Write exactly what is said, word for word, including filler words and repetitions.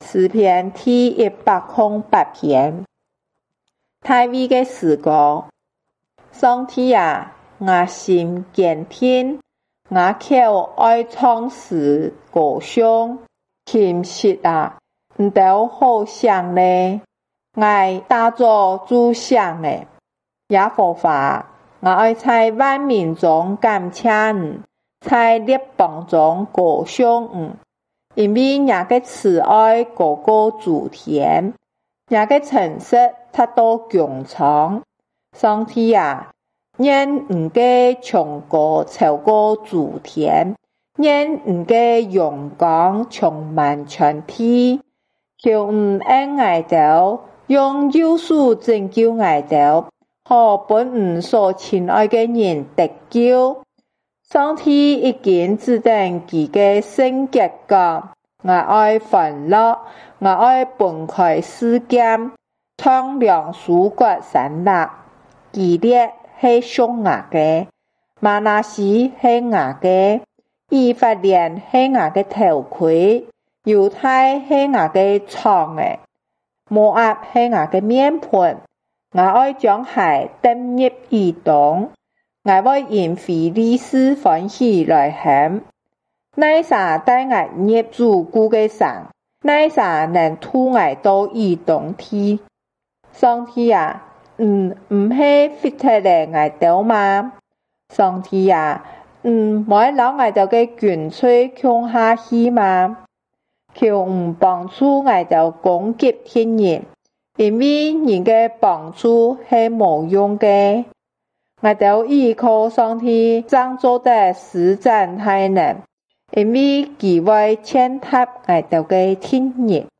诗篇第一百零八篇。大卫的诗歌：上帝啊，我心坚定，我口愛唱詩歌頌。琴瑟啊，唔都好響咧，我打坐主響咧。耶和華，我愛在萬民中感謝你，在列邦中歌頌你，因為你嘅慈愛高過諸天，你嘅誠實達到穹蒼。上帝啊，願你嘅崇高超過諸天，願你嘅榮光充滿全地。求你恩愛到，用救贖拯救愛到，好本你所親愛嘅人得救。上帝已經指定佢嘅聖潔講，我愛歡樂，我愛分開世間，創良書國山立。基列是屬我的，瑪拿西是我的，以法蓮是我的頭盔，猶太是我的瘡誒，摩押是我的面盆。我愛將海登入以東，我愛因非利士歡喜來行。乃啥帶我入主古的城，乃啥能吐我到以東去。上帝啊，嗯，唔係fit體嚟我到嗎？上帝啊，嗯，唔係讓我到嘅軍隊強下去嗎？求唔幫助我到攻擊天人，因為人嘅幫助係無用嘅。我到依靠上帝創造的施展大能，因為佢會踐踏我到嘅天人。